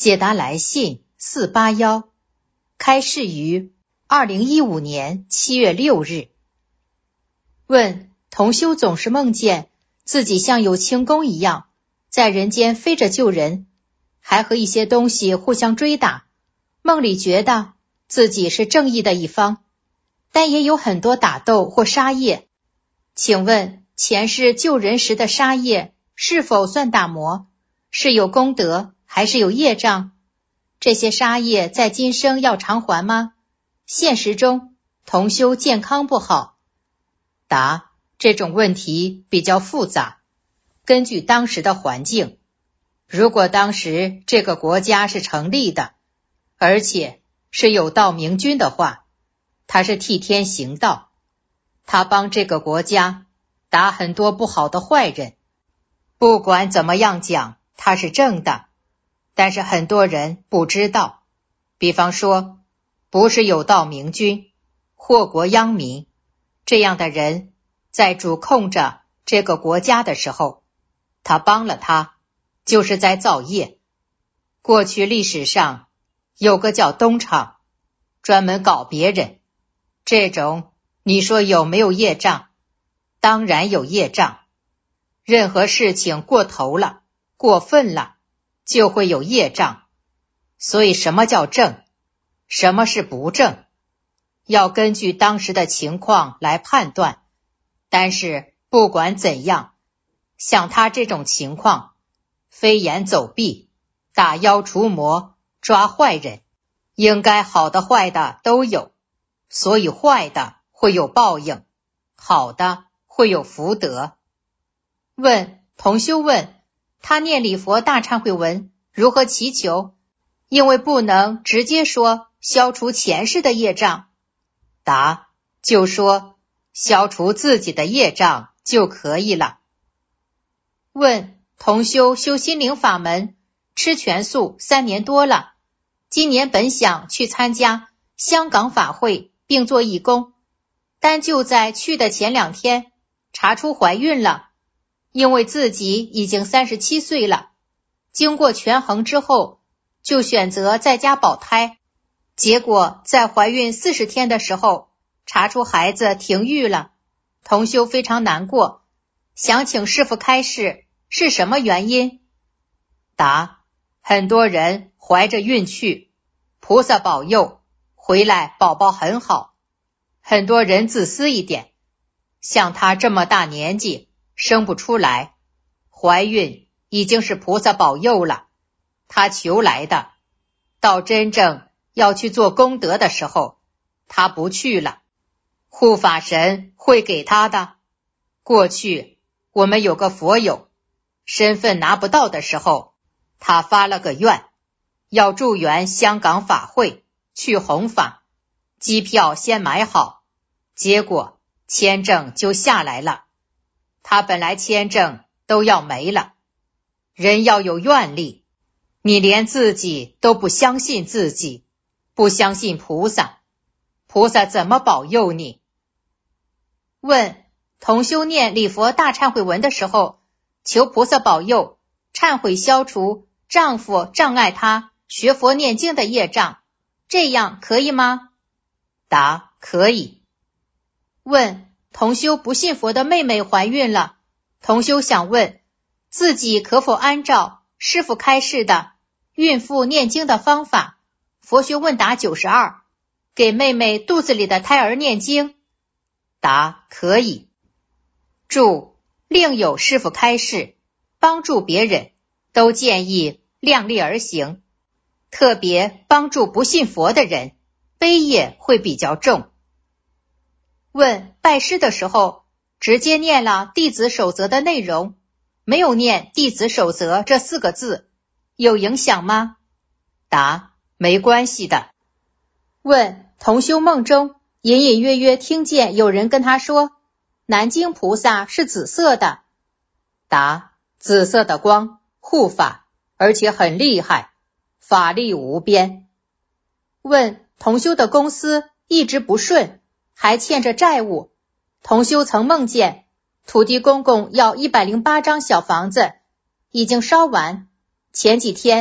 解答来信481，开示于2015年7月6日。问：同修总是梦见自己像有轻功一样在人间飞着救人，还和一些东西互相追打，梦里觉得自己是正义的一方，但也有很多打斗或杀业。请问前世救人时的杀业是否算打磨？是有功德还是有业障？这些杀业在今生要偿还吗？现实中同修健康不好。答：这种问题比较复杂，根据当时的环境，如果当时这个国家是成立的，而且是有道明君的话，他是替天行道，他帮这个国家打很多不好的坏人，不管怎么样讲他是正的，但是很多人不知道，比方说不是有道明君，祸国殃民，这样的人在主控着这个国家的时候，他帮了他就是在造业。过去历史上有个叫东厂，专门搞别人，这种你说有没有业障？当然有业障，任何事情过头了，过分了，就会有业障。所以什么叫正？什么是不正？要根据当时的情况来判断。但是不管怎样，像他这种情况，飞檐走壁，打妖除魔，抓坏人，应该好的坏的都有，所以坏的会有报应，好的会有福德。问：同修问，他念礼佛大忏悔文如何祈求？因为不能直接说消除前世的业障。答：就说消除自己的业障就可以了。问：同修修心灵法门，吃全素3年多了，今年本想去参加香港法会并做义工，但就在去的前2天查出怀孕了，因为自己已经37岁了，经过权衡之后就选择在家保胎，结果在怀孕40天的时候查出孩子停育了，同修非常难过，想请师父开示是什么原因？答：很多人怀着孕去，菩萨保佑回来宝宝很好，很多人自私一点，像他这么大年纪生不出来，怀孕已经是菩萨保佑了，他求来的，到真正要去做功德的时候他不去了，护法神会给他的。过去我们有个佛友，身份拿不到的时候，他发了个愿，要助缘香港法会去弘法，机票先买好，结果签证就下来了，他本来签证都要没了。人要有愿力，你连自己都不相信自己，不相信菩萨，菩萨怎么保佑你？问：同修念礼佛大忏悔文的时候，求菩萨保佑忏悔消除丈夫障碍他学佛念经的业障，这样可以吗？答：可以。问：同修不信佛的妹妹怀孕了，同修想问自己可否按照师父开示的孕妇念经的方法，佛学问答92，给妹妹肚子里的胎儿念经？答：可以。注：另有师父开示，帮助别人都建议量力而行，特别帮助不信佛的人，悲业会比较重。问：拜师的时候直接念了弟子守则的内容，没有念弟子守则这4个字，有影响吗？答：没关系的。问：同修梦中隐隐约约听见有人跟他说南京菩萨是紫色的。答：紫色的光护法，而且很厉害，法力无边。问：同修的公司一直不顺，还欠着债务，同修曾梦见土地公公要108张小房子，已经烧完，前几天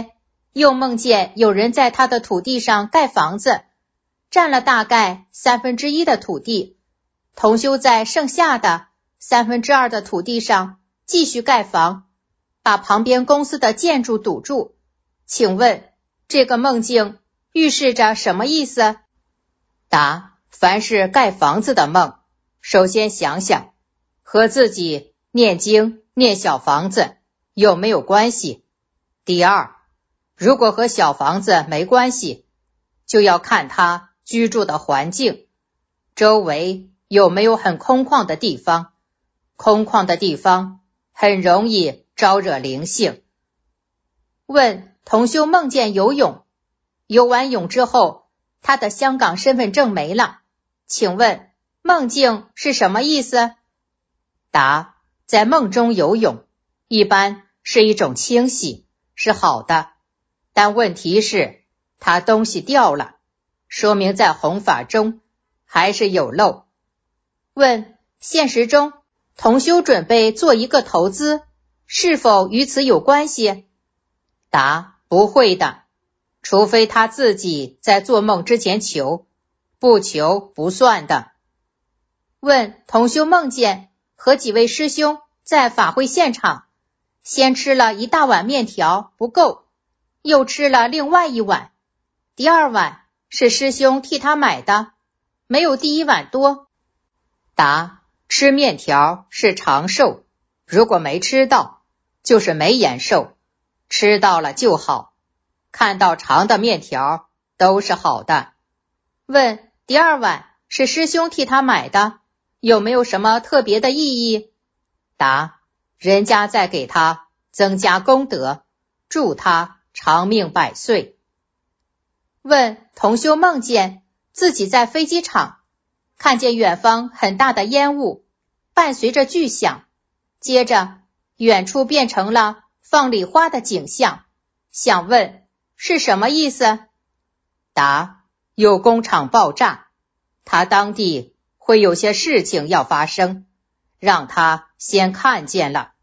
又梦见有人在他的土地上盖房子，占了大概1/3的土地。同修在剩下的2/3的土地上继续盖房，把旁边公司的建筑堵住。请问这个梦境预示着什么意思？答：凡是盖房子的梦，首先想想和自己念经念小房子有没有关系。第二，如果和小房子没关系，就要看他居住的环境，周围有没有很空旷的地方。空旷的地方很容易招惹灵性。问同修梦见游泳，游完泳之后，他的香港身份证没了，请问梦境是什么意思？答：在梦中游泳一般是一种清洗，是好的，但问题是他东西掉了，说明在弘法中还是有漏。问现实中同修准备做一个投资，是否与此有关系？答：不会的，除非他自己在做梦之前求，不求不算的。问同修梦见和几位师兄在法会现场，先吃了一大碗面条不够，又吃了另外一碗，第二碗是师兄替他买的，没有第一碗多。答：吃面条是长寿，如果没吃到就是没延寿，吃到了就好，看到长的面条都是好的。问第二碗是师兄替他买的，有没有什么特别的意义？答：人家在给他增加功德，祝他长命百岁。问同修梦见自己在飞机场看见远方很大的烟雾，伴随着巨响，接着远处变成了放礼花的景象，想问是什么意思？答：有工厂爆炸，他当地会有些事情要发生，让他先看见了。